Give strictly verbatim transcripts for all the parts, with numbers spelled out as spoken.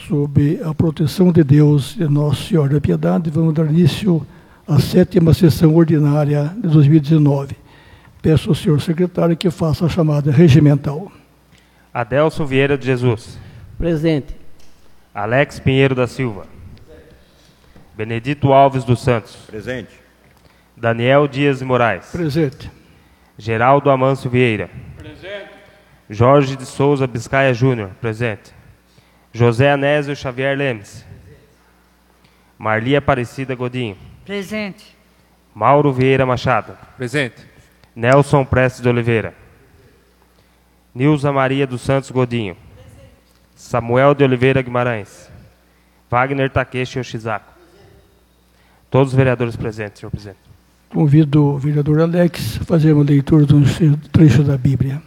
Sob a proteção de Deus e Nossa Senhora da Piedade, vamos dar início à sétima sessão ordinária de dois mil e dezenove. Peço ao senhor secretário que faça a chamada regimental. Adelson Vieira de Jesus. Presente. Alex Pinheiro da Silva. Benedito Alves dos Santos. Presente. Daniel Dias de Moraes. Presente. Geraldo Amâncio Vieira. Presente. Jorge de Souza Biscaia Júnior. Presente. José Anésio Xavier Lemes. Marli Aparecida Godinho. Presente. Mauro Vieira Machado. Presente. Nelson Prestes de Oliveira. Nilza Maria dos Santos Godinho. Samuel de Oliveira Guimarães. Wagner Takeshi Yoshizako. Todos os vereadores presentes, senhor presidente. Convido o vereador Alex a fazer uma leitura de um trecho da Bíblia.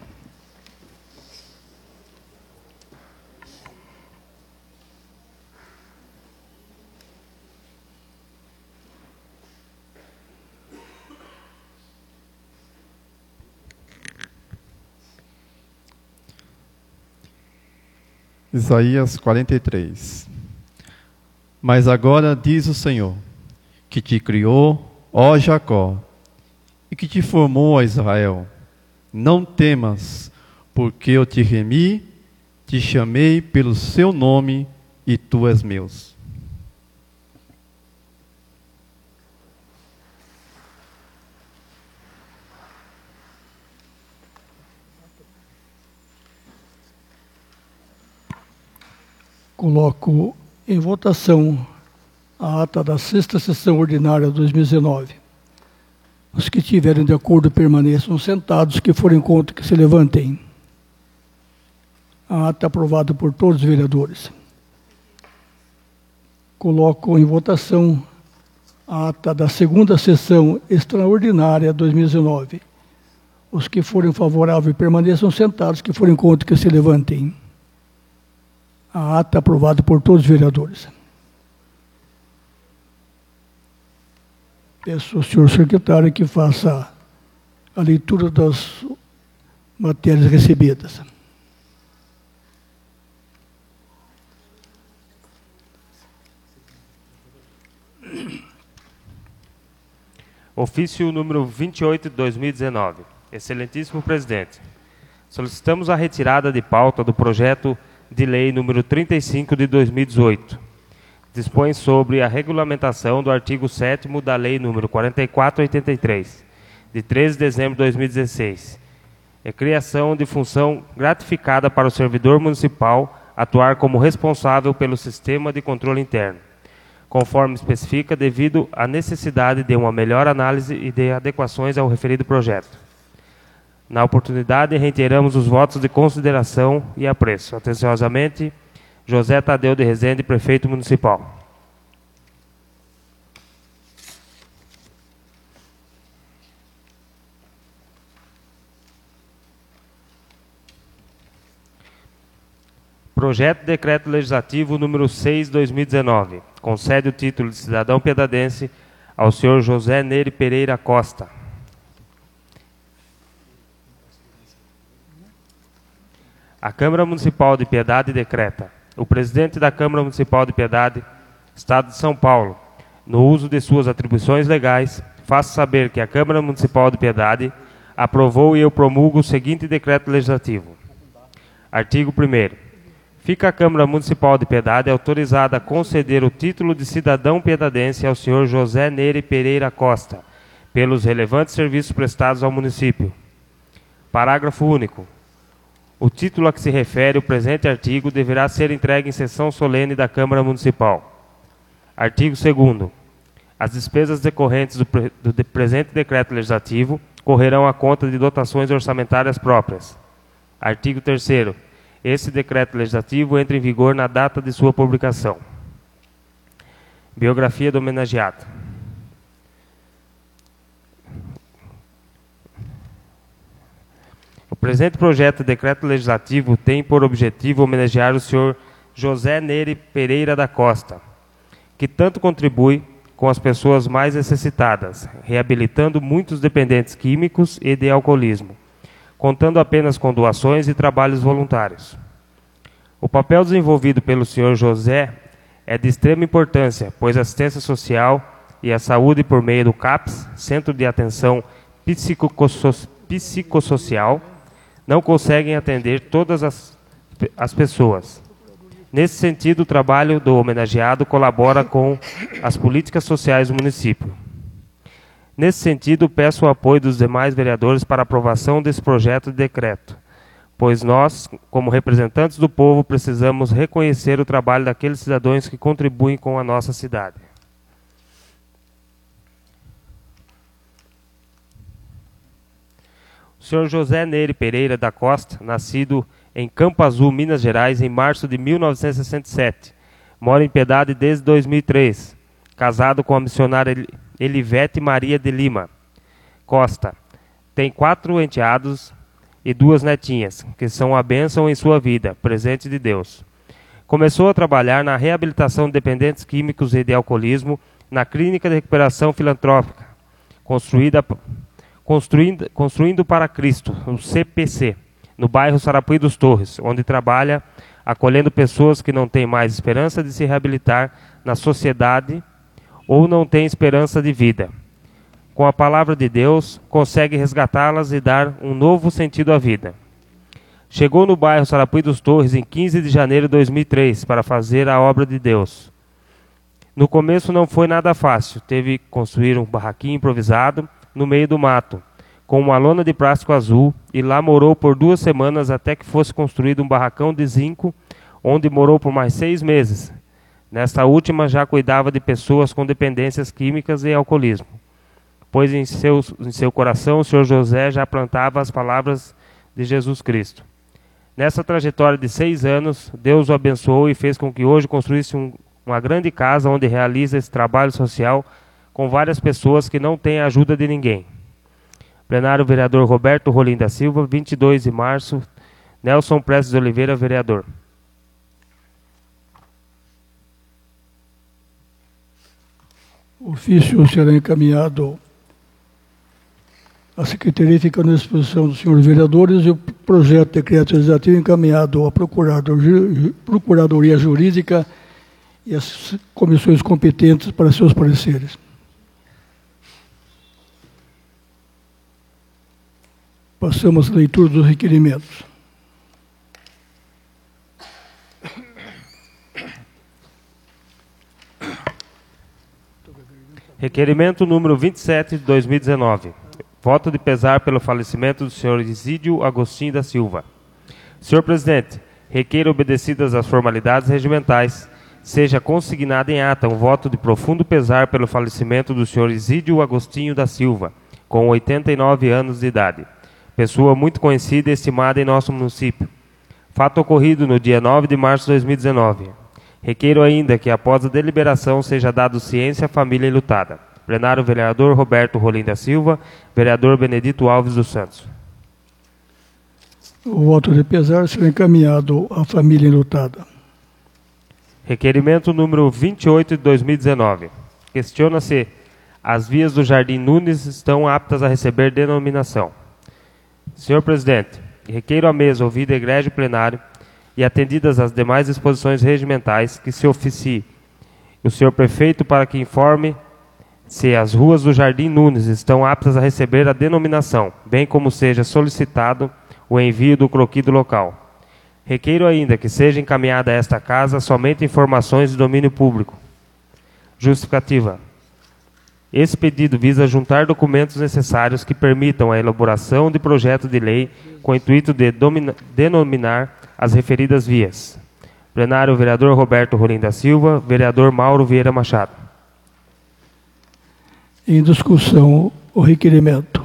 Isaías quarenta e três. Mas agora diz o Senhor, que te criou, ó Jacó, e que te formou, ó Israel. Não temas, porque eu te remi, te chamei pelo seu nome, e tu és meu. Coloco em votação a ata da sexta sessão ordinária de dois mil e dezenove. Os que estiverem de acordo permaneçam sentados, os que forem contra que se levantem. A ata aprovada por todos os vereadores. Coloco em votação a ata da segunda sessão extraordinária de dois mil e dezenove. Os que forem favoráveis permaneçam sentados, os que forem contra que se levantem. A ata aprovada por todos os vereadores. Peço ao senhor secretário que faça a leitura das matérias recebidas. Ofício número vinte e oito de dois mil e dezenove. Excelentíssimo presidente, solicitamos a retirada de pauta do projeto de lei número trinta e cinco de dois mil e dezoito. Dispõe sobre a regulamentação do artigo sétimo da lei número quarenta e quatro oitenta e três, de treze de dezembro de dois mil e dezesseis. É criação de função gratificada para o servidor municipal atuar como responsável pelo sistema de controle interno, conforme especifica, devido à necessidade de uma melhor análise e de adequações ao referido projeto. Na oportunidade, reiteramos os votos de consideração e apreço. Atenciosamente, José Tadeu de Rezende, prefeito municipal. Projeto de Decreto Legislativo número seis de dois mil e dezenove. Concede o título de cidadão piedadense ao senhor José Nery Pereira Costa. A Câmara Municipal de Piedade decreta: o presidente da Câmara Municipal de Piedade, Estado de São Paulo, no uso de suas atribuições legais, faço saber que a Câmara Municipal de Piedade aprovou e eu promulgo o seguinte decreto legislativo. Artigo primeiro. Fica a Câmara Municipal de Piedade autorizada a conceder o título de cidadão piedadense ao senhor José Nery Pereira Costa, pelos relevantes serviços prestados ao município. Parágrafo único. O título a que se refere o presente artigo deverá ser entregue em sessão solene da Câmara Municipal. Artigo segundo. As despesas decorrentes do, pre do de presente decreto legislativo correrão à conta de dotações orçamentárias próprias. Artigo terceiro. Esse decreto legislativo entra em vigor na data de sua publicação. Biografia do homenageado. O presente projeto de decreto legislativo tem por objetivo homenagear o senhor José Nery Pereira da Costa, que tanto contribui com as pessoas mais necessitadas, reabilitando muitos dependentes químicos e de alcoolismo, contando apenas com doações e trabalhos voluntários. O papel desenvolvido pelo senhor José é de extrema importância, pois a assistência social e a saúde por meio do CAPS, Centro de Atenção Psicossocial, não conseguem atender todas as, as pessoas. Nesse sentido, o trabalho do homenageado colabora com as políticas sociais do município. Nesse sentido, peço o apoio dos demais vereadores para a aprovação desse projeto de decreto, pois nós, como representantes do povo, precisamos reconhecer o trabalho daqueles cidadãos que contribuem com a nossa cidade. O senhor José Nery Pereira da Costa, nascido em Campo Azul, Minas Gerais, em março de mil novecentos e sessenta e sete. Mora em Piedade desde dois mil e três. Casado com a missionária Elivete Maria de Lima Costa. Tem quatro enteados e duas netinhas, que são a bênção em sua vida, presente de Deus. Começou a trabalhar na reabilitação de dependentes químicos e de alcoolismo na Clínica de Recuperação Filantrópica, construída, construindo, construindo para Cristo, o C P C, no bairro Sarapuí dos Torres, onde trabalha acolhendo pessoas que não têm mais esperança de se reabilitar na sociedade ou não têm esperança de vida. Com a palavra de Deus, consegue resgatá-las e dar um novo sentido à vida. Chegou no bairro Sarapuí dos Torres em quinze de janeiro de dois mil e três para fazer a obra de Deus. No começo não foi nada fácil, teve que construir um barraquinho improvisado no meio do mato, com uma lona de plástico azul, e lá morou por duas semanas até que fosse construído um barracão de zinco, onde morou por mais seis meses. Nesta última já cuidava de pessoas com dependências químicas e alcoolismo, pois em seu, em seu coração o senhor José já plantava as palavras de Jesus Cristo. Nessa trajetória de seis anos, Deus o abençoou e fez com que hoje construísse um, uma grande casa onde realiza esse trabalho social com várias pessoas que não têm a ajuda de ninguém. Plenário, vereador Roberto Rolim da Silva, vinte e dois de março, Nelson Prestes de Oliveira, vereador. O ofício será encaminhado à Secretaria, ficando à disposição dos senhores vereadores, e o projeto de decreto legislativo encaminhado à Procuradoria Jurídica e às comissões competentes para seus pareceres. Passamos à leitura dos requerimentos. Requerimento número vinte e sete de dois mil e dezenove. Voto de pesar pelo falecimento do senhor Isídio Agostinho da Silva. Senhor presidente, requeiro, obedecidas as formalidades regimentais, seja consignado em ata um voto de profundo pesar pelo falecimento do senhor Isídio Agostinho da Silva, com oitenta e nove anos de idade. Pessoa muito conhecida e estimada em nosso município. Fato ocorrido no dia nove de março de dois mil e dezenove. Requeiro ainda que, após a deliberação, seja dado ciência à família enlutada. Plenário, vereador Roberto Rolim da Silva, vereador Benedito Alves dos Santos. O voto de pesar será encaminhado à família enlutada. Requerimento número vinte e oito de dois mil e dezenove. Questiona-se: as vias do Jardim Nunes estão aptas a receber denominação. Senhor presidente, requeiro à mesa, ouvido egrégio plenário e atendidas as demais disposições regimentais, que se oficie o senhor prefeito para que informe se as ruas do Jardim Nunes estão aptas a receber a denominação, bem como seja solicitado o envio do croquis do local. Requeiro ainda que seja encaminhada a esta casa somente informações de domínio público. Justificativa. Esse pedido visa juntar documentos necessários que permitam a elaboração de projeto de lei com o intuito de domina, denominar as referidas vias. Plenário, vereador Roberto Rolim da Silva, vereador Mauro Vieira Machado. Em discussão, o requerimento.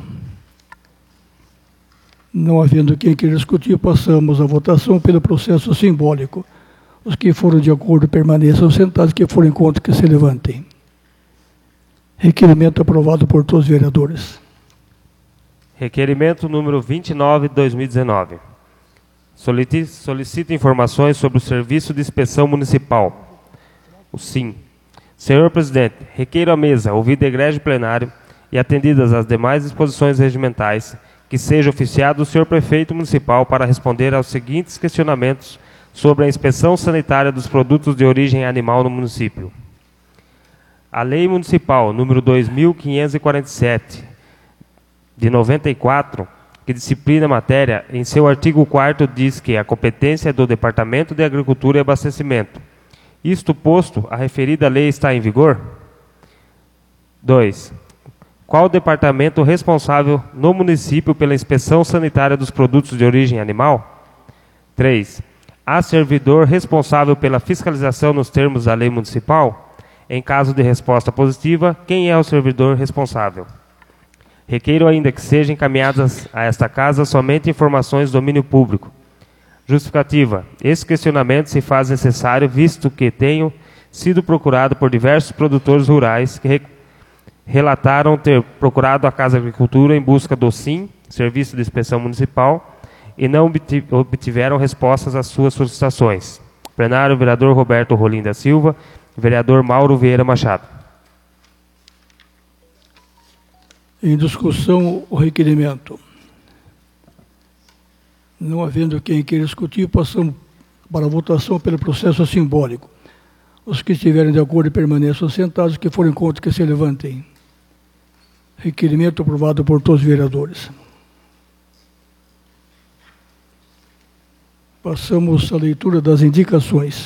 Não havendo quem queira discutir, passamos à votação pelo processo simbólico. Os que foram de acordo permaneçam sentados, os que forem contra que se levantem. Requerimento aprovado por todos os vereadores. Requerimento número vinte e nove de dois mil e dezenove. Solicita informações sobre o Serviço de Inspeção Municipal. O SIM. Senhor presidente, requeiro à mesa, ouvido egrégio plenário e atendidas as demais disposições regimentais, que seja oficiado o senhor prefeito municipal para responder aos seguintes questionamentos sobre a inspeção sanitária dos produtos de origem animal no município. A Lei Municipal número dois mil quinhentos e quarenta e sete, de noventa e quatro, que disciplina a matéria, em seu artigo quarto diz que a competência é do Departamento de Agricultura e Abastecimento. Isto posto, a referida lei está em vigor? dois. Qual o departamento responsável no município pela inspeção sanitária dos produtos de origem animal? três. Há servidor responsável pela fiscalização nos termos da lei municipal? Em caso de resposta positiva, quem é o servidor responsável? Requeiro ainda que sejam encaminhadas a esta casa somente informações do domínio público. Justificativa. Esse questionamento se faz necessário, visto que tenho sido procurado por diversos produtores rurais que re relataram ter procurado a Casa de Agricultura em busca do SIM, Serviço de Inspeção Municipal, e não obtiveram respostas às suas solicitações. Plenário, vereador Roberto Rolim da Silva, vereador Mauro Vieira Machado. Em discussão, o requerimento. Não havendo quem queira discutir, passamos para a votação pelo processo simbólico. Os que estiverem de acordo permaneçam sentados, os que forem contra que se levantem. Requerimento aprovado por todos os vereadores. Passamos à leitura das indicações.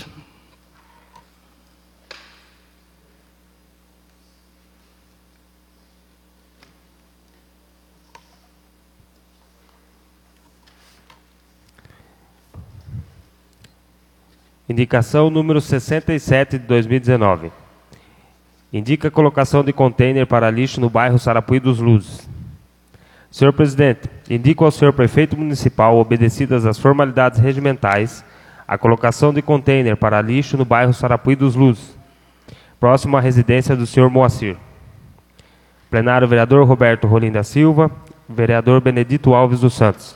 Indicação número sessenta e sete de dois mil e dezenove. Indica a colocação de contêiner para lixo no bairro Sarapuí dos Luzes. Senhor Presidente, indico ao senhor Prefeito Municipal, obedecidas as formalidades regimentais, a colocação de contêiner para lixo no bairro Sarapuí dos Luzes, próximo à residência do senhor Moacir. Plenário, vereador Roberto Rolim da Silva, vereador Benedito Alves dos Santos.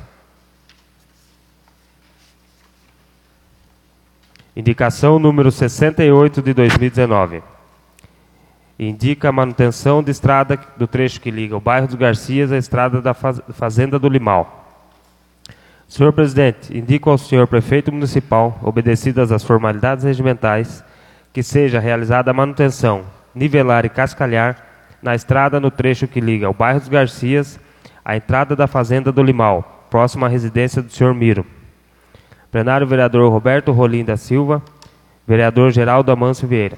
Indicação número sessenta e oito de dois mil e dezenove. Indica a manutenção de estrada do trecho que liga o bairro dos Garcias à estrada da Fazenda do Limal. Senhor Presidente, indico ao senhor Prefeito Municipal, obedecidas as formalidades regimentais, que seja realizada a manutenção, nivelar e cascalhar na estrada no trecho que liga o bairro dos Garcias à entrada da Fazenda do Limal, próximo à residência do senhor Miro. Plenário, vereador Roberto Rolim da Silva, vereador Geraldo Amâncio Vieira.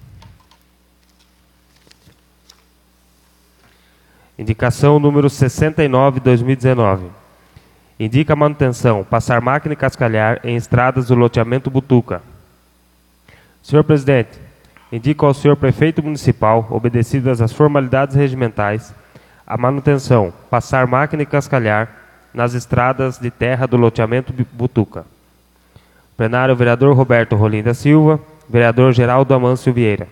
Indicação número sessenta e nove de dois mil e dezenove. Indica a manutenção, passar máquina e cascalhar em estradas do loteamento Butuca. Senhor Presidente, indico ao senhor Prefeito Municipal, obedecidas as formalidades regimentais, a manutenção, passar máquina e cascalhar nas estradas de terra do loteamento Butuca. Plenário, vereador Roberto Rolim da Silva, vereador Geraldo Amâncio Vieira.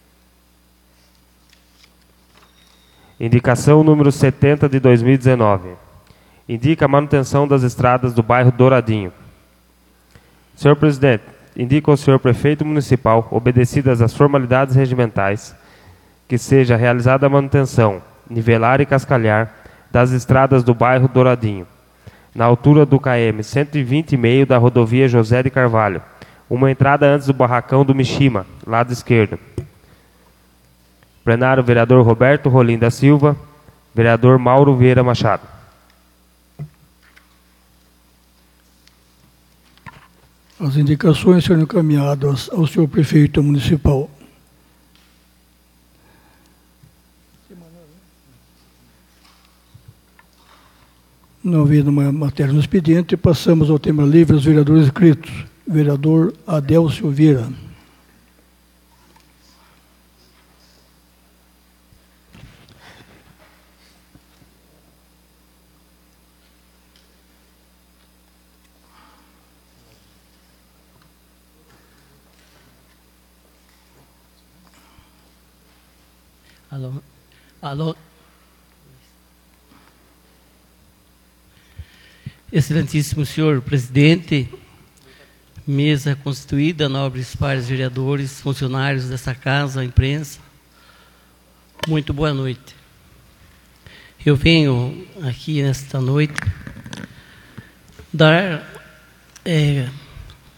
Indicação número setenta de dois mil e dezenove. Indica a manutenção das estradas do bairro Douradinho. Senhor Presidente, indico ao senhor Prefeito Municipal, obedecidas as formalidades regimentais, que seja realizada a manutenção, nivelar e cascalhar das estradas do bairro Douradinho, na altura do K M cento e vinte e meio da rodovia José de Carvalho, uma entrada antes do barracão do Mishima, lado esquerdo. Plenário, vereador Roberto Rolim da Silva, vereador Mauro Vieira Machado. As indicações serão encaminhadas ao senhor Prefeito Municipal. Não havendo uma matéria no expediente, passamos ao tema livre dos vereadores inscritos. Vereador Adélcio Vieira. Alô? Alô? Excelentíssimo senhor presidente, mesa constituída, nobres pares vereadores, funcionários dessa casa, imprensa, muito boa noite. Eu venho aqui nesta noite dar é,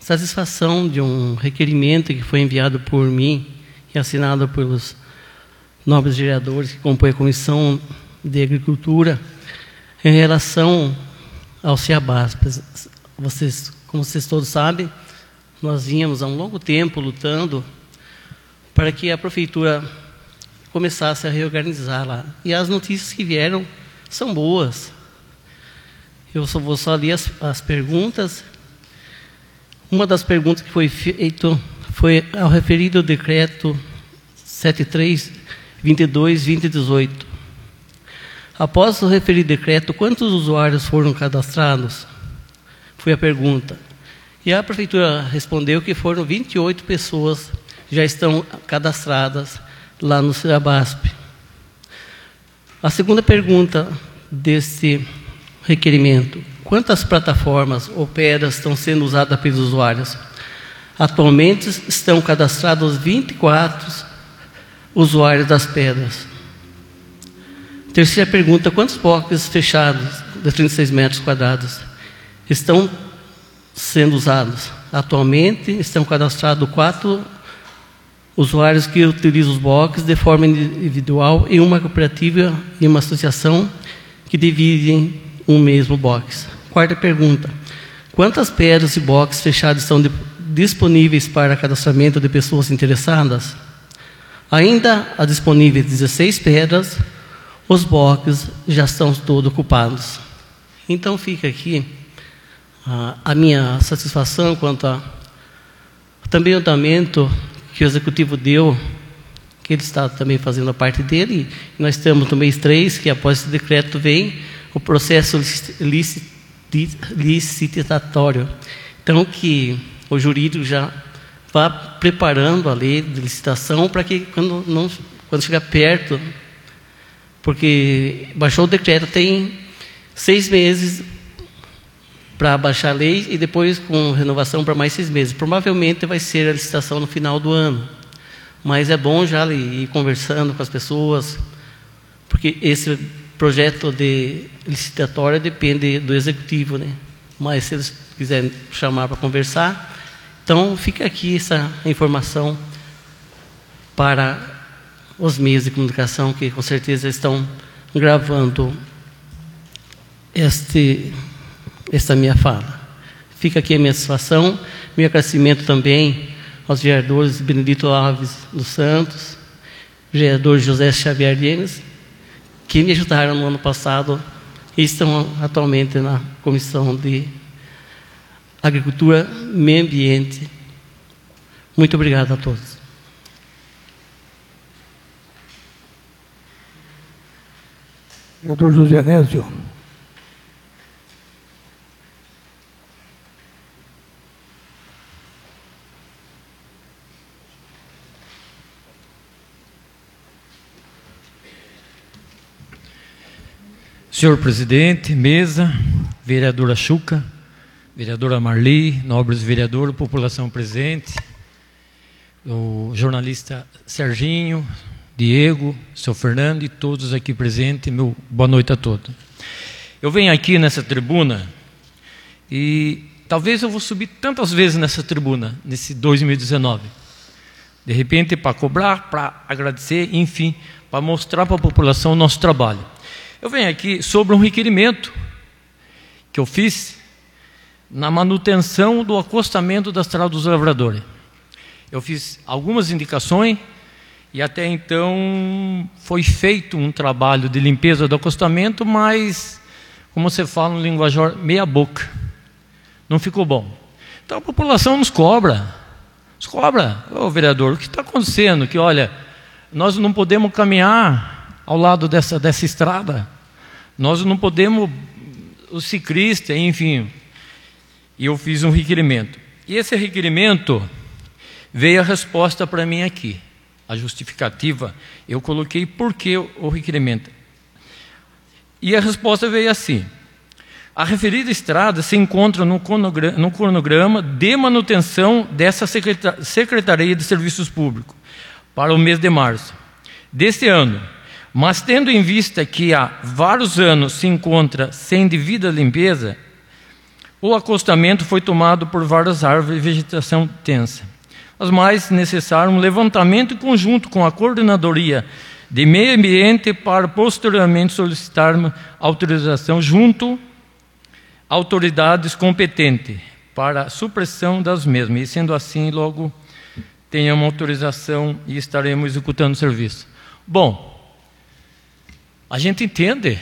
satisfação de um requerimento que foi enviado por mim e assinado pelos nobres vereadores que compõem a Comissão de Agricultura em relação ao Ciabasp. Vocês, como vocês todos sabem, nós vínhamos há um longo tempo lutando para que a prefeitura começasse a reorganizar lá. E as notícias que vieram são boas. Eu só vou só ler as, as perguntas. Uma das perguntas que foi feita foi ao referido decreto setenta e três, vinte e dois, vinte e dezoito. Após o referido decreto, quantos usuários foram cadastrados? Foi a pergunta. E a prefeitura respondeu que foram vinte e oito pessoas já estão cadastradas lá no Ciabasp. A segunda pergunta desse requerimento: quantas plataformas ou pedras estão sendo usadas pelos usuários? Atualmente estão cadastrados vinte e quatro usuários das pedras. Terceira pergunta: quantos boxes fechados de trinta e seis metros quadrados estão sendo usados? Atualmente estão cadastrados quatro usuários que utilizam os boxes de forma individual em uma cooperativa e uma associação que dividem um mesmo box. Quarta pergunta: quantas pedras e boxes fechados estão de, disponíveis para cadastramento de pessoas interessadas? Ainda há disponíveis dezesseis pedras, os boxes já estão todos ocupados. Então fica aqui a, a minha satisfação quanto a também o andamento que o Executivo deu, que ele está também fazendo a parte dele. E nós estamos no mês três, que após esse decreto vem o processo licitatório. Então, que o jurídico já vá preparando a lei de licitação para que, quando, não, quando chegar perto, porque baixou o decreto, tem seis meses para baixar a lei e depois com renovação para mais seis meses. Provavelmente vai ser a licitação no final do ano. Mas é bom já ir conversando com as pessoas, porque esse projeto de licitatório depende do Executivo, né? Mas se eles quiserem chamar para conversar, então fica aqui essa informação para os meios de comunicação que com certeza estão gravando este, esta minha fala. Fica aqui a minha satisfação, meu agradecimento também aos vereadores Benedito Alves dos Santos, vereador José Xavier Dienes, que me ajudaram no ano passado e estão atualmente na Comissão de Agricultura e Meio Ambiente. Muito obrigado a todos. Vereador José Nésio. Senhor presidente, mesa, vereadora Chuca, vereadora Marli, nobres vereadores, população presente, o jornalista Serginho, Diego, seu Fernando e todos aqui presentes, meu boa noite a todos. Eu venho aqui nessa tribuna e talvez eu vou subir tantas vezes nessa tribuna, nesse dois mil e dezenove. De repente para cobrar, para agradecer, enfim, para mostrar para a população o nosso trabalho. Eu venho aqui sobre um requerimento que eu fiz na manutenção do acostamento da Estrada dos Lavradores. Eu fiz algumas indicações e até então foi feito um trabalho de limpeza do acostamento, mas, como você fala no linguajar, meia boca. Não ficou bom. Então a população nos cobra. Nos cobra. Ô vereador, o que está acontecendo? Que olha, nós não podemos caminhar ao lado dessa, dessa estrada. Nós não podemos, os ciclistas, enfim. E eu fiz um requerimento. E esse requerimento veio a resposta para mim aqui. A justificativa, eu coloquei por que o requerimento. E a resposta veio assim: a referida estrada se encontra no cronograma, no cronograma de manutenção dessa Secretaria de Serviços Públicos para o mês de março deste ano, mas tendo em vista que há vários anos se encontra sem devida limpeza, o acostamento foi tomado por várias árvores e vegetação tensa. Mas mais necessário um levantamento conjunto com a coordenadoria de meio ambiente para posteriormente solicitar autorização junto a autoridades competentes para a supressão das mesmas. E sendo assim, logo tenhamos autorização e estaremos executando o serviço. Bom, a gente entende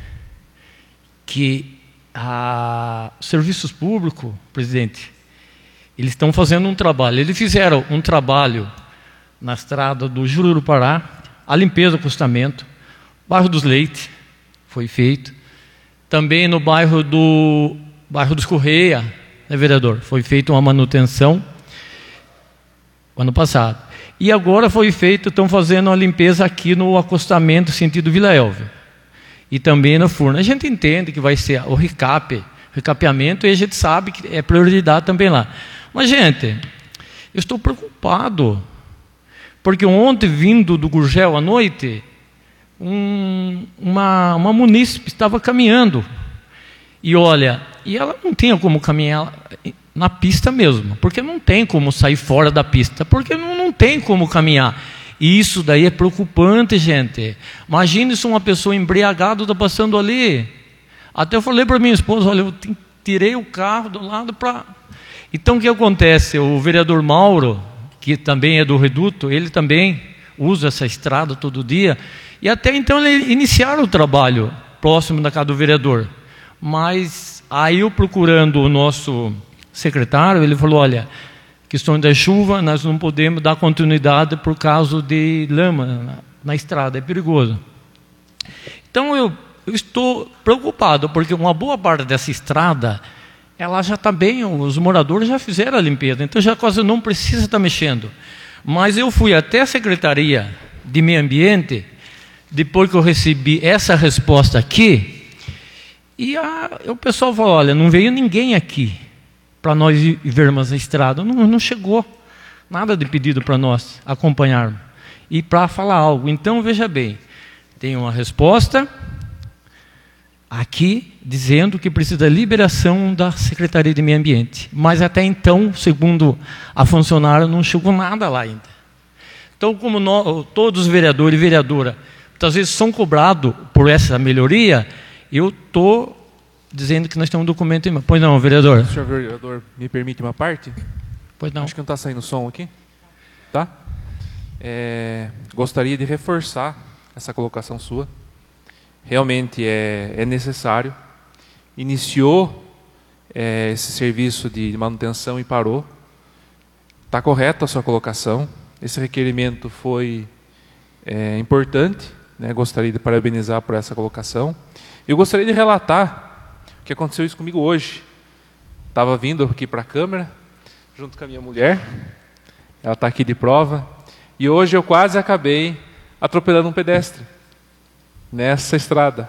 que a serviços públicos, presidente, eles estão fazendo um trabalho. Eles fizeram um trabalho na estrada do Jurupará, a limpeza do acostamento, bairro dos Leite foi feito, também no bairro do bairro dos Correia, né, vereador, foi feita uma manutenção ano passado. E agora foi feito, estão fazendo uma limpeza aqui no acostamento sentido Vila Elvia. E também na Furna. A gente entende que vai ser o recap, recapeamento, e a gente sabe que é prioridade também lá. Mas, gente, eu estou preocupado, porque ontem, vindo do Gurgel à noite, um, uma, uma munícipe estava caminhando. E olha, e ela não tinha como caminhar na pista mesmo, porque não tem como sair fora da pista, porque não, não tem como caminhar. E isso daí é preocupante, gente. Imagine se uma pessoa embriagada está passando ali. Até eu falei para minha esposa, olha, eu tirei o carro do lado para... Então o que acontece? O vereador Mauro, que também é do Reduto, ele também usa essa estrada todo dia, e até então ele iniciaram o trabalho próximo da casa do vereador. Mas aí eu procurando o nosso secretário, ele falou, olha, questão da chuva, nós não podemos dar continuidade por causa de lama na, na estrada, é perigoso. Então eu, eu estou preocupado, porque uma boa parte dessa estrada, ela já está bem, os moradores já fizeram a limpeza, então já quase não precisa estar mexendo. Mas eu fui até a Secretaria de Meio Ambiente, depois que eu recebi essa resposta aqui, e a, o pessoal falou, olha, não veio ninguém aqui para nós vermos a estrada, não, não chegou nada de pedido para nós acompanharmos e para falar algo. Então, veja bem, tem uma resposta aqui dizendo que precisa da liberação da Secretaria de Meio Ambiente, mas até então, segundo a funcionária, não chegou nada lá ainda. Então, como nós, todos os vereadores e vereadoras, muitas vezes são cobrados por essa melhoria, eu estou dizendo que nós temos um documento em mão. Pois não, vereador? Senhor vereador, me permite uma parte? Pois não. Acho que não está saindo som aqui. Tá? É, gostaria de reforçar essa colocação sua. Realmente é, é necessário. Iniciou é, esse serviço de manutenção e parou. Está correta a sua colocação. Esse requerimento foi é, importante, né? Gostaria de parabenizar por essa colocação. Eu gostaria de relatar o que aconteceu isso comigo hoje. Estava vindo aqui para a Câmara, junto com a minha mulher. Ela está aqui de prova. E hoje eu quase acabei atropelando um pedestre nessa estrada.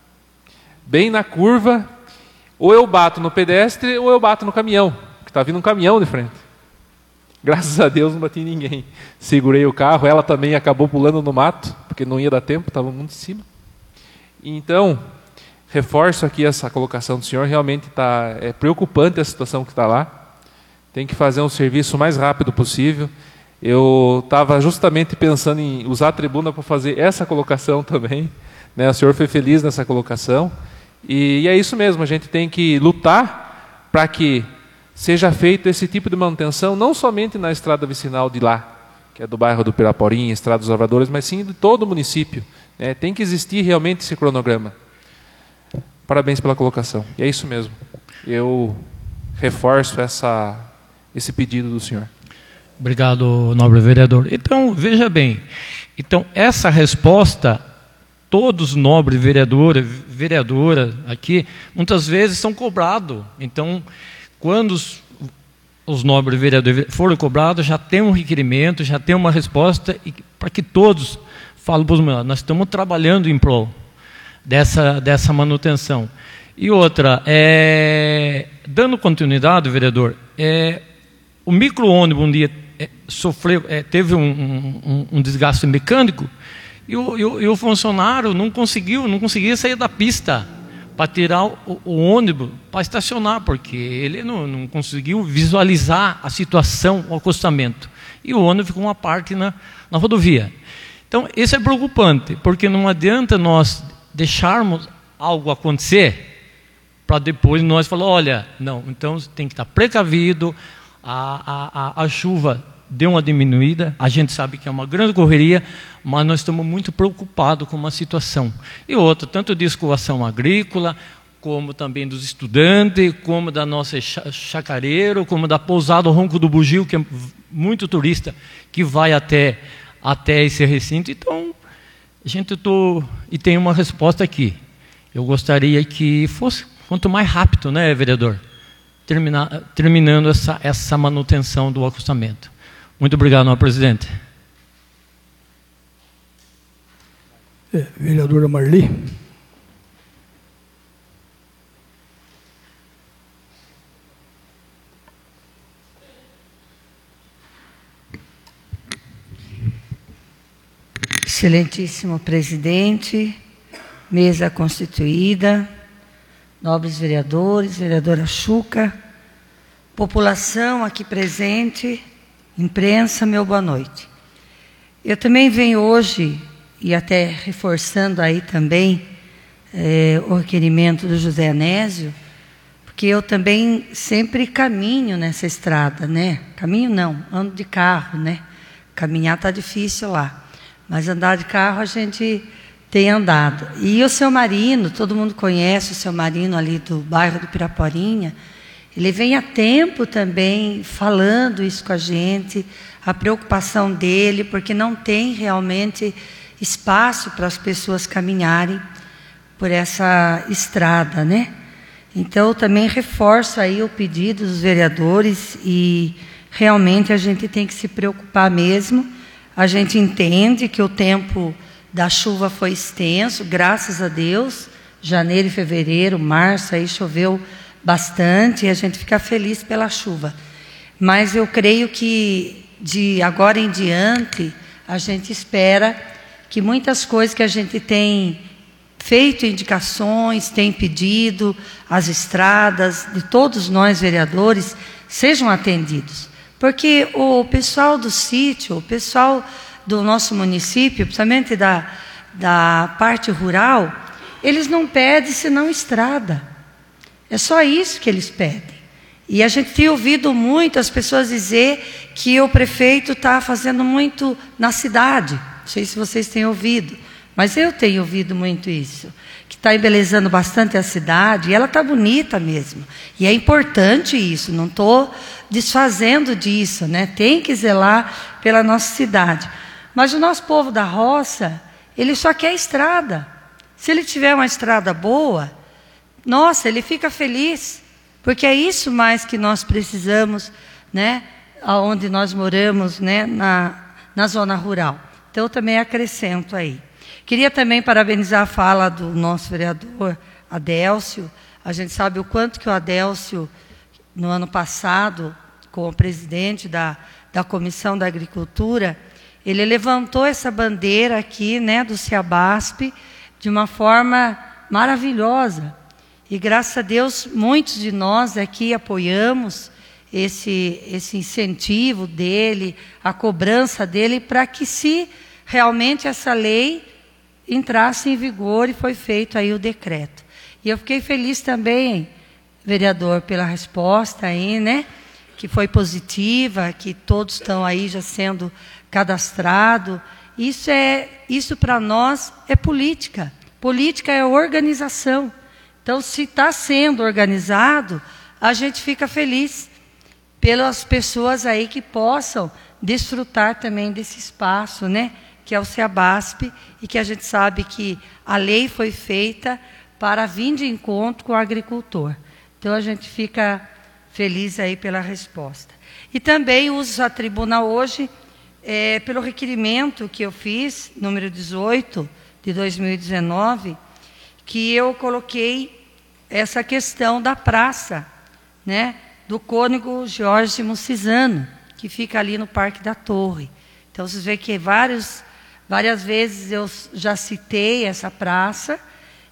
Bem na curva, ou eu bato no pedestre ou eu bato no caminhão, que está vindo um caminhão de frente. Graças a Deus não bati em ninguém. Segurei o carro, ela também acabou pulando no mato, porque não ia dar tempo, estava muito em cima. Então, reforço aqui essa colocação do senhor, realmente tá, é preocupante a situação que está lá. Tem que fazer um serviço o mais rápido possível. Eu estava justamente pensando em usar a tribuna para fazer essa colocação também, né? O senhor foi feliz nessa colocação. E, e é isso mesmo, a gente tem que lutar para que seja feito esse tipo de manutenção, não somente na estrada vicinal de lá, que é do bairro do Piraporim, Estrada dos Lavradores, mas sim de todo o município. É, tem que existir realmente esse cronograma. Parabéns pela colocação. E é isso mesmo. Eu reforço essa, esse pedido do senhor. Obrigado, nobre vereador. Então, veja bem. Então, essa resposta, todos os nobres vereadores, vereadoras aqui, muitas vezes são cobrados. Então, quando os, os nobres vereadores foram cobrados, já tem um requerimento, já tem uma resposta, para que todos falem, nós estamos trabalhando em prol dessa, dessa manutenção. E outra, é, dando continuidade, vereador, é, o micro-ônibus um dia é, sofreu, é, teve um, um, um desgaste mecânico e o, e, o, e o funcionário não conseguiu, não conseguia sair da pista, para tirar o, o ônibus para estacionar, porque ele não, não conseguiu visualizar a situação, o acostamento. E o ônibus ficou uma parte na, na rodovia. Então, isso é preocupante, porque não adianta nós deixarmos algo acontecer para depois nós falar, olha, não, então tem que estar precavido, a, a, a, a chuva deu uma diminuída, a gente sabe que é uma grande correria, mas nós estamos muito preocupados com uma situação. E outra, tanto de escovação agrícola, como também dos estudantes, como da nossa chacareiro, como da pousada Ronco do Bugio, que é muito turista que vai até, até esse recinto. Então, a gente tô, e tem uma resposta aqui. Eu gostaria que fosse quanto mais rápido, né, vereador? Terminar, terminando essa, essa manutenção do acostamento. Muito obrigado, senhor presidente. É, vereadora Marli. Excelentíssimo presidente, mesa constituída, nobres vereadores, vereadora Chuca, população aqui presente, imprensa, meu boa noite. Eu também venho hoje, e até reforçando aí também é, o requerimento do José Anésio, porque eu também sempre caminho nessa estrada, né? Caminho não, ando de carro, né? Caminhar está difícil lá, mas andar de carro a gente tem andado. E o seu Marino, todo mundo conhece o seu Marino ali do bairro do Piraporinha, ele vem há tempo também falando isso com a gente, a preocupação dele, porque não tem realmente espaço para as pessoas caminharem por essa estrada, né? Então, eu também reforço aí o pedido dos vereadores e realmente a gente tem que se preocupar mesmo. A gente entende que o tempo da chuva foi extenso, graças a Deus, janeiro e fevereiro, março, aí choveu bastante e a gente fica feliz pela chuva. Mas eu creio que de agora em diante, a gente espera que muitas coisas que a gente tem feito indicações, tem pedido, as estradas de todos nós vereadores, sejam atendidos. Porque o pessoal do sítio, o pessoal do nosso município, principalmente da, da parte rural, eles não pedem senão estrada. É só isso que eles pedem. E a gente tem ouvido muito as pessoas dizer que o prefeito está fazendo muito na cidade. Não sei se vocês têm ouvido, mas eu tenho ouvido muito isso. Que está embelezando bastante a cidade, e ela está bonita mesmo. E é importante isso, não estou desfazendo disso, né? Tem que zelar pela nossa cidade. Mas o nosso povo da roça, ele só quer estrada. Se ele tiver uma estrada boa, nossa, ele fica feliz, porque é isso mais que nós precisamos, né? Onde nós moramos, né? Na, na zona rural. Então, eu também acrescento aí. Queria também parabenizar a fala do nosso vereador Adélcio. A gente sabe o quanto que o Adélcio, no ano passado, como presidente da, da Comissão da Agricultura, ele levantou essa bandeira aqui, né, do Ciabasp, de uma forma maravilhosa. E, graças a Deus, muitos de nós aqui apoiamos esse, esse incentivo dele, a cobrança dele, para que, se realmente essa lei entrasse em vigor, e foi feito aí o decreto. E eu fiquei feliz também, vereador, pela resposta aí, né? Que foi positiva, que todos estão aí já sendo cadastrados. Isso é, isso para nós é política. Política é organização. Então, se está sendo organizado, a gente fica feliz pelas pessoas aí que possam desfrutar também desse espaço, né? Que é o Ciabasp, e que a gente sabe que a lei foi feita para vir de encontro com o agricultor. Então, a gente fica feliz aí pela resposta. E também uso a tribuna hoje é, pelo requerimento que eu fiz, número dezoito, de dois mil e dezenove, que eu coloquei essa questão da praça, né, do Cônego Jorge Mucisano, que fica ali no Parque da Torre. Então, vocês veem que vários... Várias vezes eu já citei essa praça,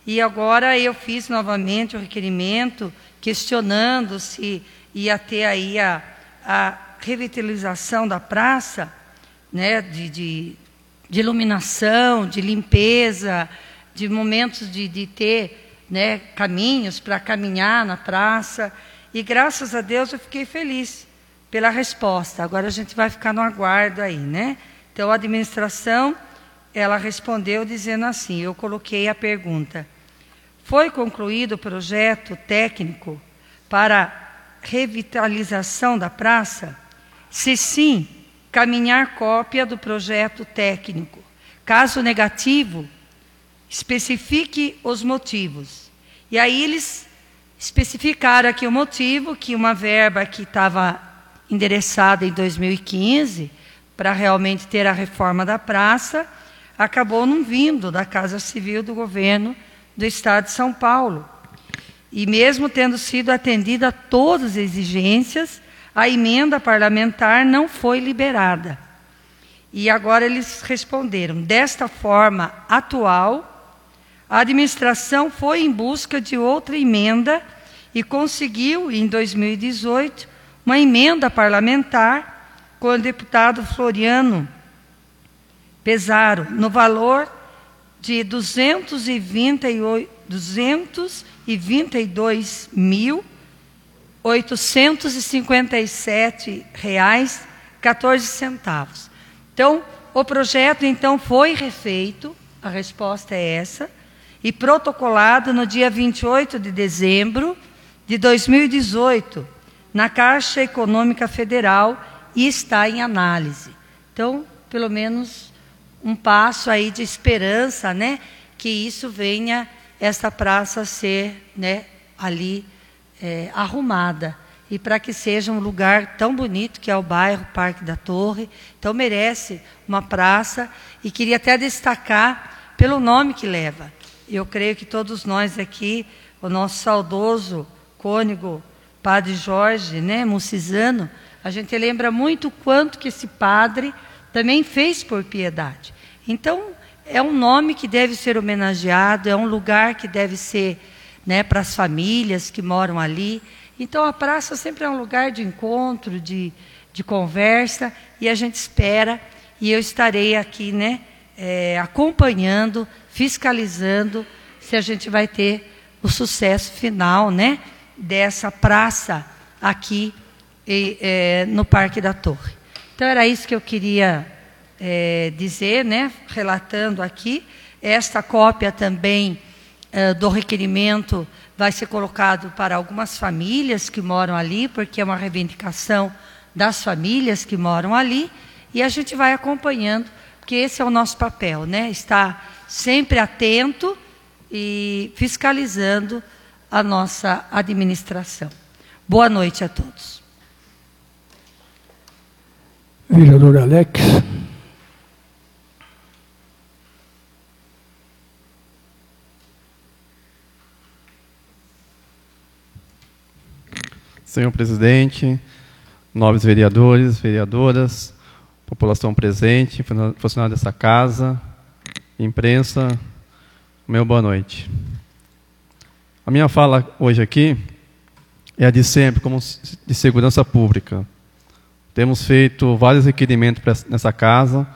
E agora eu fiz novamente o requerimento, questionando se ia ter aí a, a revitalização da praça, né, de, de, de iluminação, de limpeza, de momentos de, de ter, né, caminhos para caminhar na praça. E graças a Deus eu fiquei feliz pela resposta. Agora a gente vai ficar no aguardo aí, né? Então a administração, ela respondeu dizendo assim, eu coloquei a pergunta: foi concluído o projeto técnico para revitalização da praça? Se sim, caminhar cópia do projeto técnico. Caso negativo, especifique os motivos. E aí eles especificaram aqui o motivo, que uma verba que estava endereçada em dois mil e quinze, para realmente ter a reforma da praça, acabou não vindo da Casa Civil do governo do Estado de São Paulo. E mesmo tendo sido atendida a todas as exigências, a emenda parlamentar não foi liberada. E agora eles responderam: desta forma atual, a administração foi em busca de outra emenda e conseguiu, em dois mil e dezoito, uma emenda parlamentar com o deputado Floriano Pesaro, no valor de duzentos e vinte e dois mil, oitocentos e cinquenta e sete reais e quatorze centavos. Então, o projeto então foi refeito, a resposta é essa, e protocolado no dia vinte e oito de dezembro de dois mil e dezoito, na Caixa Econômica Federal, e está em análise. Então, pelo menos um passo aí de esperança, né, que isso venha, essa praça ser, né, ali é, arrumada, e para que seja um lugar tão bonito que é o bairro Parque da Torre. Então merece uma praça, e queria até destacar pelo nome que leva. Eu creio que todos nós aqui, o nosso saudoso cônego Padre Jorge, né, Mucizano, a gente lembra muito quanto que esse padre também fez por piedade. Então, é um nome que deve ser homenageado, é um lugar que deve ser, né, para as famílias que moram ali. Então, a praça sempre é um lugar de encontro, de, de conversa, e a gente espera, e eu estarei aqui, né, é, acompanhando, fiscalizando, se a gente vai ter o sucesso final, né, dessa praça aqui e, é, no Parque da Torre. Então, era isso que eu queria é, dizer, né, relatando aqui. Esta cópia também é, do requerimento vai ser colocado para algumas famílias que moram ali, porque é uma reivindicação das famílias que moram ali, e a gente vai acompanhando, porque esse é o nosso papel, né? Estar sempre atento e fiscalizando a nossa administração. Boa noite a todos. Vereador Alex. Senhor presidente, nobres vereadores, vereadoras, população presente, funcionário dessa casa, imprensa, meu boa noite. A minha fala hoje aqui é a de sempre, como de segurança pública. Temos feito vários requerimentos nessa casa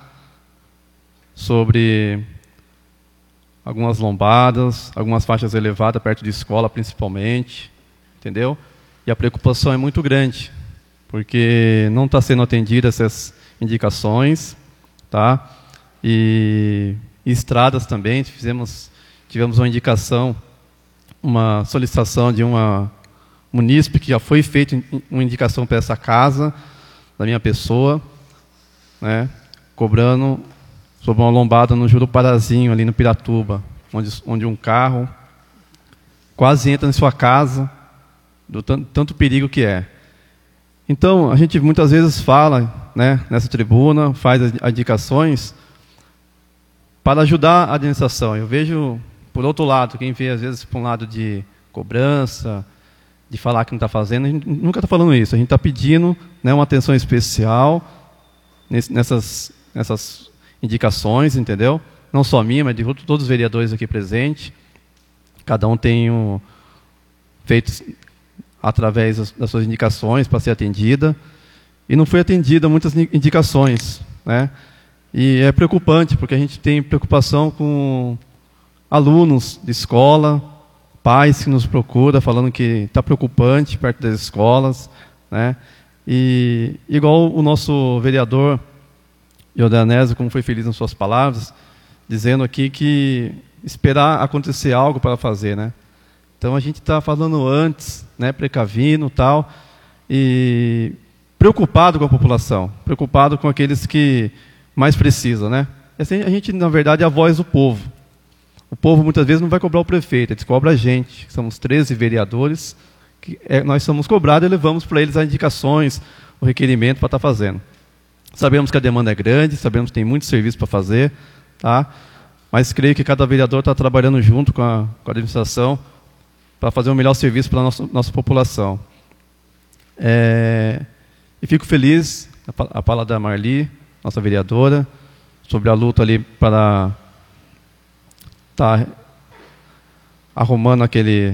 sobre algumas lombadas, algumas faixas elevadas perto de escola, principalmente, entendeu? E a preocupação é muito grande, porque não está sendo atendidas essas indicações, tá? E, e estradas também, fizemos, tivemos uma indicação, uma solicitação de uma munícipe que já foi feita uma indicação para essa casa, da minha pessoa, né, cobrando sobre uma lombada no Juruparazinho, ali no Piratuba, onde, onde um carro quase entra em sua casa, do tanto, tanto perigo que é. Então, a gente muitas vezes fala, né, nessa tribuna, faz as indicações para ajudar a administração. Eu vejo, por outro lado, quem vê às vezes por um lado de cobrança, de falar que não está fazendo, a gente nunca está falando isso. A gente está pedindo, né, uma atenção especial nessas, nessas indicações, entendeu? Não só minha, mas de todos os vereadores aqui presentes. Cada um tem um, feito através das, das suas indicações para ser atendida, e não foi atendida muitas indicações, né? E é preocupante, porque a gente tem preocupação com alunos de escola, pais que nos procuram falando que está preocupante perto das escolas, né? E igual o nosso vereador Jordanésio, como foi feliz nas suas palavras, dizendo aqui que esperar acontecer algo para fazer, né? Então a gente está falando antes, né, precavindo, tal, e preocupado com a população, preocupado com aqueles que mais precisam, né? Assim, a gente, na verdade, é a voz do povo. O povo muitas vezes não vai cobrar o prefeito, eles cobram a gente. Somos treze vereadores, que é, nós somos cobrados e levamos para eles as indicações, o requerimento para estar fazendo. Sabemos que a demanda é grande, sabemos que tem muito serviço para fazer, tá? Mas creio que cada vereador está trabalhando junto com a, com a administração para fazer o melhor serviço para a nossa, nossa população. É, e fico feliz, a, a fala da Marli, nossa vereadora, sobre a luta ali para estar tá arrumando aquele,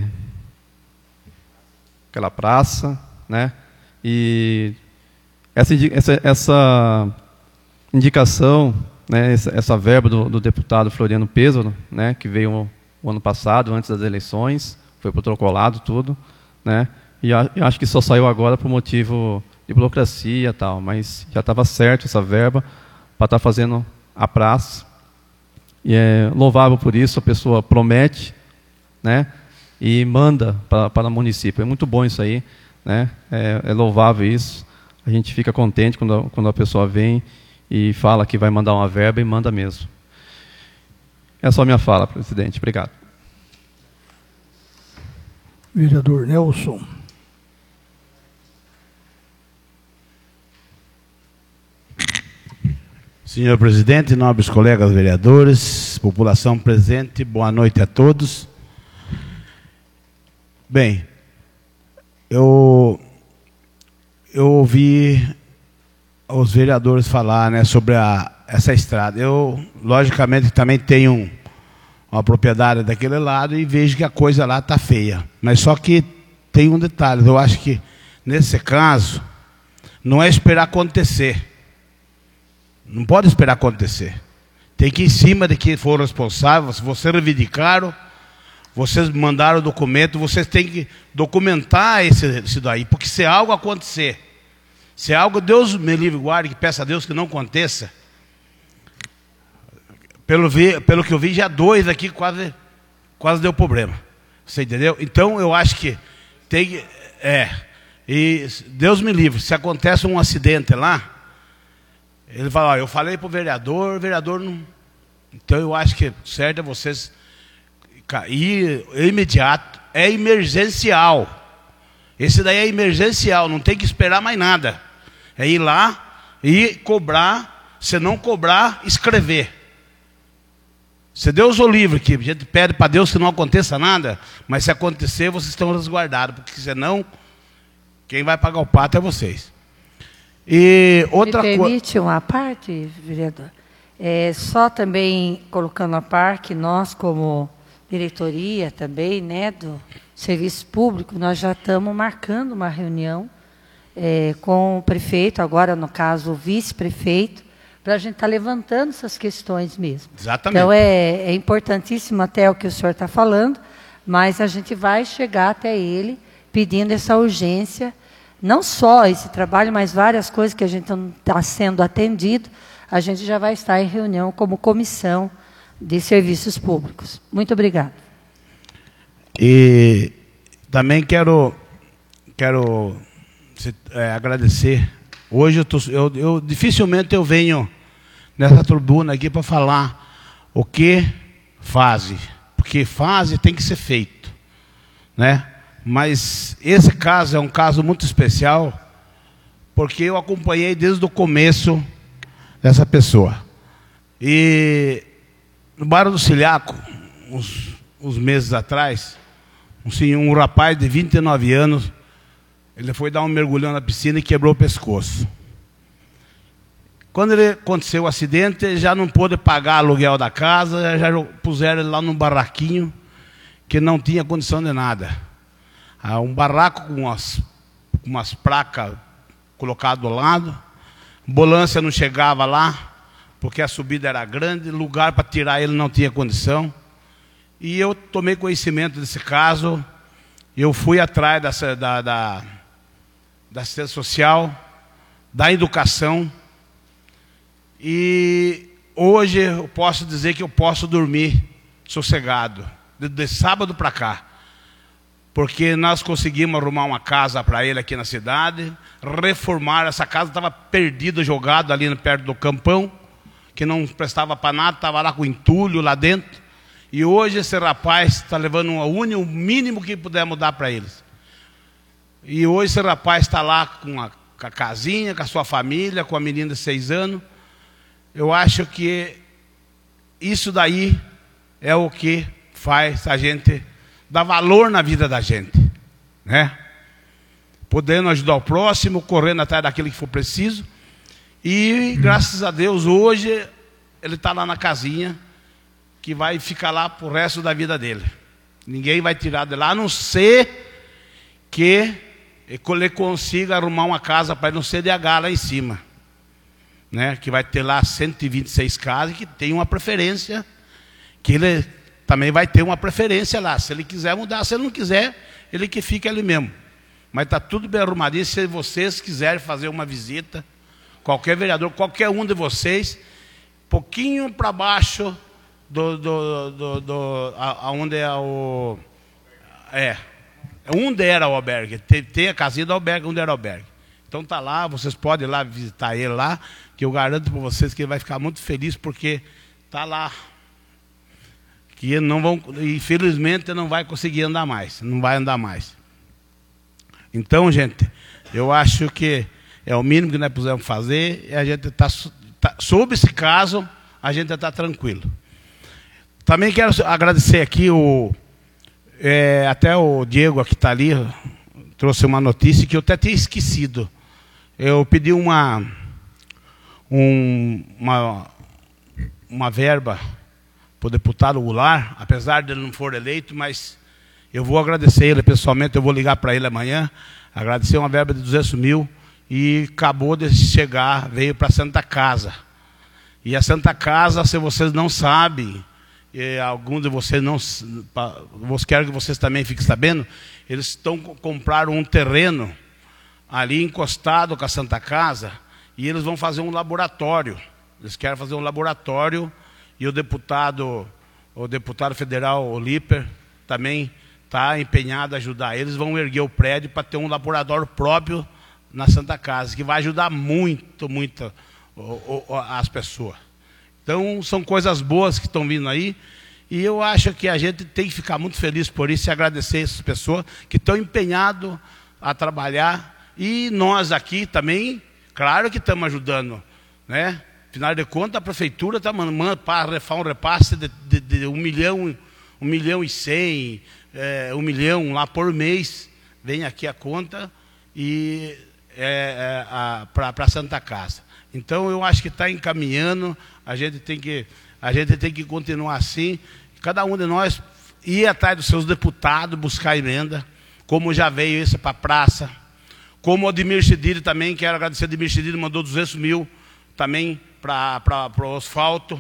aquela praça, né? E essa, essa, essa indicação, né, essa, essa verba do, do deputado Floriano Pêsaro, né, que veio o, o ano passado, antes das eleições, foi protocolado tudo, né? E a, eu acho que só saiu agora por motivo de burocracia e tal, mas já estava certo essa verba para estar tá fazendo a praça. E é louvável por isso, a pessoa promete, né, e manda para, para o município. É muito bom isso aí, né? É, é louvável isso. A gente fica contente quando a, quando a pessoa vem e fala que vai mandar uma verba e manda mesmo. É só a minha fala, presidente. Obrigado. Vereador Nelson. Senhor presidente, nobres colegas vereadores, população presente, boa noite a todos. Bem, eu, eu ouvi os vereadores falar, né, sobre a, essa estrada. Eu, logicamente, também tenho uma propriedade daquele lado e vejo que a coisa lá está feia. Mas só que tem um detalhe, eu acho que, nesse caso, não é esperar acontecer. Não pode esperar acontecer. Tem que ir em cima de quem for responsável. Se vocês reivindicaram, vocês mandaram o documento, vocês têm que documentar esse, isso daí. Porque se algo acontecer, se algo, Deus me livre e guarde, que peça a Deus que não aconteça. Pelo, vi, pelo que eu vi, já dois aqui quase, quase deu problema. Você entendeu? Então eu acho que tem que... É, e Deus me livre, se acontece um acidente lá, ele fala, ó, eu falei para o vereador, o vereador não... Então eu acho que certo é vocês ir imediato, é emergencial. Esse daí é emergencial, não tem que esperar mais nada. É ir lá e cobrar, se não cobrar, escrever. Se Deus o livre, que a gente pede para Deus que não aconteça nada, mas se acontecer, vocês estão resguardados, porque senão, quem vai pagar o pato é vocês. E outra coisa... Me permite uma parte, vereador? É, só também colocando a par que nós, como diretoria também, né, do serviço público, nós já estamos marcando uma reunião é, com o prefeito, agora no caso o vice-prefeito, para a gente estar tá levantando essas questões mesmo. Exatamente. Então é, é importantíssimo até o que o senhor está falando, mas a gente vai chegar até ele pedindo essa urgência. Não só esse trabalho, mas várias coisas que a gente não está sendo atendido, a gente já vai estar em reunião como comissão de serviços públicos. Muito obrigada. E também quero, quero é, agradecer. Hoje eu, tô, eu, eu dificilmente eu venho nessa tribuna aqui para falar o que fase, porque fase tem que ser feito, né? Mas esse caso é um caso muito especial, porque eu acompanhei desde o começo dessa pessoa. E no Barra do Ciliaco, uns, uns meses atrás, um, um rapaz de vinte e nove anos, ele foi dar um mergulhão na piscina e quebrou o pescoço. Quando ele aconteceu o acidente, ele já não pôde pagar o aluguel da casa, já puseram ele lá num barraquinho, que não tinha condição de nada. Ah, um barraco com umas, umas placas colocadas do lado, ambulância não chegava lá, porque a subida era grande, lugar para tirar ele não tinha condição. E eu tomei conhecimento desse caso, eu fui atrás da, da, da, da assistência social, da educação, e hoje eu posso dizer que eu posso dormir sossegado, de, de sábado para cá, porque nós conseguimos arrumar uma casa para ele aqui na cidade, reformar. Essa casa estava perdida, jogada ali perto do campão, que não prestava para nada, estava lá com entulho lá dentro. E hoje esse rapaz está levando uma unha, o mínimo que pudemos dar para eles. E hoje esse rapaz está lá com a, com a casinha, com a sua família, com a menina de seis anos. Eu acho que isso daí é o que faz a gente dar valor na vida da gente, né? Podendo ajudar o próximo, correndo atrás daquilo que for preciso. E graças a Deus hoje ele está lá na casinha, que vai ficar lá pro resto da vida dele. Ninguém vai tirar de lá, a não ser que ele consiga arrumar uma casa para ele no C D H lá em cima, né? Que vai ter lá cento e vinte e seis casas, que tem uma preferência, que ele também vai ter uma preferência lá. Se ele quiser mudar, se ele não quiser, ele que fica ali mesmo. Mas está tudo bem arrumadinho. Se vocês quiserem fazer uma visita, qualquer vereador, qualquer um de vocês, pouquinho para baixo do, do, do, do a, aonde é o é onde era o albergue, tem, tem a casinha do albergue, onde era o albergue. Então tá lá, vocês podem ir lá visitar ele lá, que eu garanto para vocês que ele vai ficar muito feliz, porque tá lá, que não vão, infelizmente não vai conseguir andar mais, não vai andar mais. Então, gente, eu acho que é o mínimo que nós podemos fazer, e a gente está, tá, sobre esse caso, a gente está tranquilo. Também quero agradecer aqui, o, é, até o Diego que está ali, trouxe uma notícia que eu até tinha esquecido. Eu pedi uma, um, uma, uma verba para o deputado Goulart, apesar de ele não for eleito, mas eu vou agradecer ele pessoalmente, eu vou ligar para ele amanhã, agradecer uma verba de duzentos mil, e acabou de chegar, veio para a Santa Casa. E a Santa Casa, se vocês não sabem, e alguns de vocês não, quero que vocês também fiquem sabendo, eles estão compraram um terreno ali encostado com a Santa Casa, e eles vão fazer um laboratório. Eles querem fazer um laboratório, e o deputado, o deputado federal Oliper também está empenhado a ajudar. Eles vão erguer o prédio para ter um laboratório próprio na Santa Casa, que vai ajudar muito, muito as pessoas. Então, são coisas boas que estão vindo aí, e eu acho que a gente tem que ficar muito feliz por isso e agradecer essas pessoas que estão empenhadas a trabalhar, e nós aqui também, claro que estamos ajudando, né? Afinal de contas, a prefeitura está mandando para um repasse de, de, de um milhão, um milhão e cem, é, um milhão lá por mês, vem aqui a conta, e é, é, para a Santa Casa. Então, eu acho que está encaminhando, a gente tem que, a gente tem que continuar assim, cada um de nós ir atrás dos seus deputados, buscar emenda, como já veio isso para a praça, como o Ademir Chedid também, quero agradecer, o Ademir Chedid mandou duzentos mil também para o asfalto,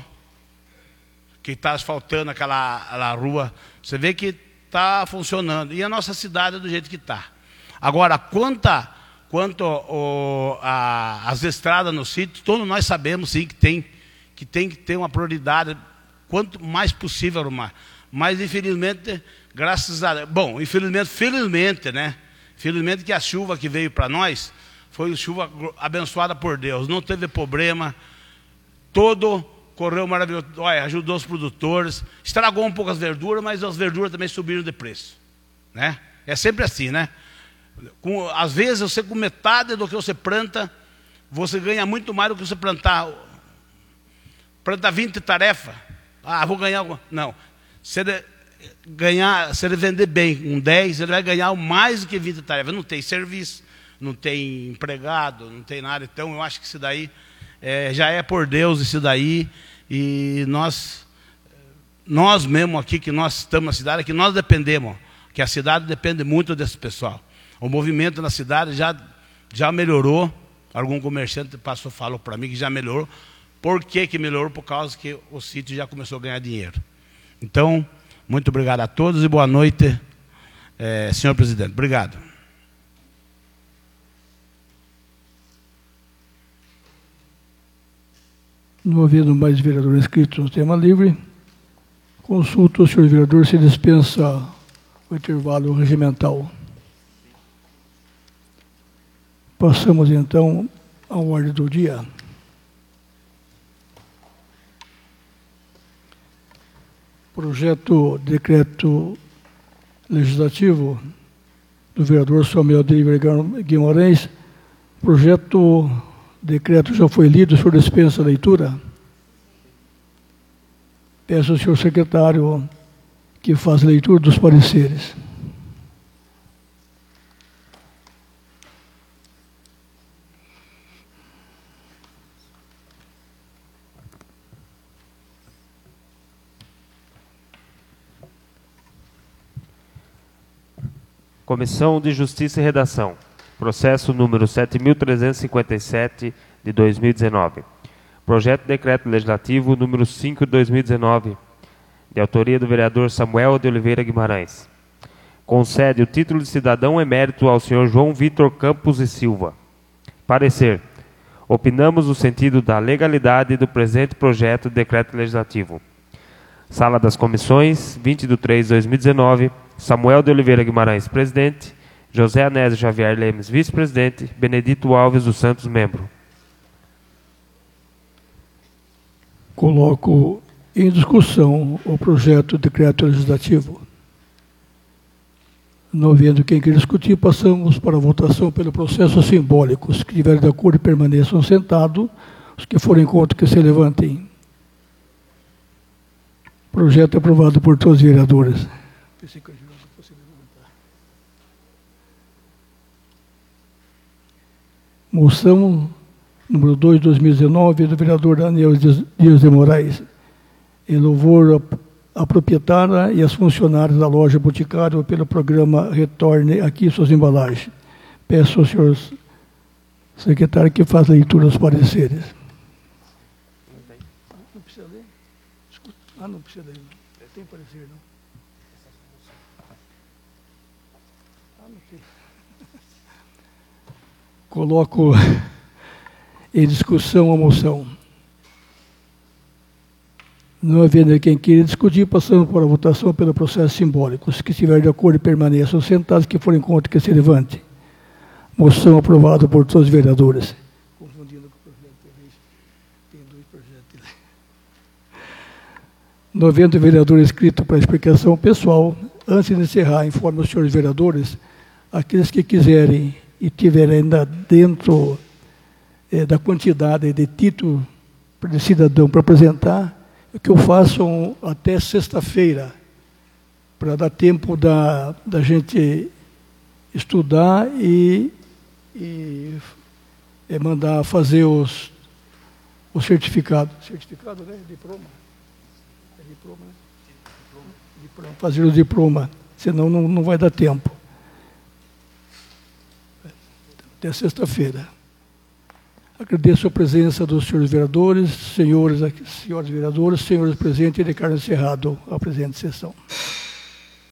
que está asfaltando aquela, aquela rua. Você vê que está funcionando, e a nossa cidade é do jeito que está. Agora, quanta... Quanto o, a, as estradas no sítio, todos nós sabemos sim que tem, que tem que ter uma prioridade, quanto mais possível arrumar. Mas infelizmente, graças a... Bom, infelizmente, felizmente, né? Felizmente que a chuva que veio para nós foi chuva abençoada por Deus. Não teve problema, todo correu maravilhoso. Olha, ajudou os produtores, estragou um pouco as verduras, mas as verduras também subiram de preço, né? É sempre assim, né? Com, às vezes você com metade do que você planta, você ganha muito mais do que você plantar. Planta vinte tarefas, ah, vou ganhar. Não, se ele ganhar, se ele vender bem um dez, ele vai ganhar mais do que vinte tarefas. Não tem serviço, não tem empregado, não tem nada. Então eu acho que isso daí é, já é por Deus, isso daí. E nós nós mesmo aqui, que nós estamos na cidade, que nós dependemos, que a cidade depende muito desse pessoal. O movimento na cidade já, já melhorou. Algum comerciante passou, falou para mim que já melhorou. Por que que melhorou? Por causa que o sítio já começou a ganhar dinheiro. Então, muito obrigado a todos e boa noite, eh, senhor presidente. Obrigado. Não havendo mais vereador inscrito no tema livre, consulto o senhor vereador se dispensa o intervalo regimental. Passamos então à ordem do dia. Projeto de decreto legislativo do vereador Samuel de Oliveira Guimarães. Projeto de decreto já foi lido, o senhor dispensa a leitura? Peço ao senhor secretário que faça a leitura dos pareceres. Comissão de Justiça e Redação. Processo número sete mil trezentos e cinquenta e sete de dois mil e dezenove. Projeto de Decreto Legislativo número cinco de dois mil e dezenove, de autoria do vereador Samuel de Oliveira Guimarães. Concede o título de cidadão emérito ao senhor João Vitor Campos e Silva. Parecer. Opinamos no sentido da legalidade do presente projeto de decreto legislativo. Sala das Comissões, vinte de três de dois mil e dezenove, Samuel de Oliveira Guimarães, presidente, José Anésio Xavier Lemes, vice-presidente, Benedito Alves dos Santos, membro. Coloco em discussão o projeto de decreto legislativo. Não havendo quem queira discutir, passamos para a votação pelo processo simbólico. Os que tiverem de acordo permaneçam sentados, os que forem contra que se levantem. Projeto aprovado por todos os vereadores. Moção número dois de dois mil e dezenove, do vereador Daniel Dias de Moraes, em louvor à proprietária e às funcionárias da loja Boticário pelo programa Retorne Aqui Suas Embalagens. Peço ao senhor secretário que faça a leitura dos pareceres. Não precisa ler? Ah, não precisa ler. Não tem parecer, não. Ah, não tem. Coloco em discussão a moção. Não havendo quem queira discutir, passando por a votação pelo processo simbólico. Os que estiverem de acordo permaneçam sentados, que forem contra que se levante. Moção aprovada por todos os vereadores. Confundindo com o projeto de lei. Tem dois projetos de lei. Não havendo vereador inscrito para explicação pessoal, antes de encerrar, informo os senhores vereadores, aqueles que quiserem e tiverem ainda dentro é, da quantidade de título de cidadão para apresentar, que eu façam até sexta-feira, para dar tempo da, da gente estudar e, e é, mandar fazer os, os certificados. Certificado, né? Diploma. É diploma, né? Diploma. Diploma. Fazer o diploma, senão não, não vai dar tempo. Até sexta-feira. Agradeço a presença dos senhores vereadores, senhores, senhores vereadores, senhores presentes e declaro encerrado a presente sessão.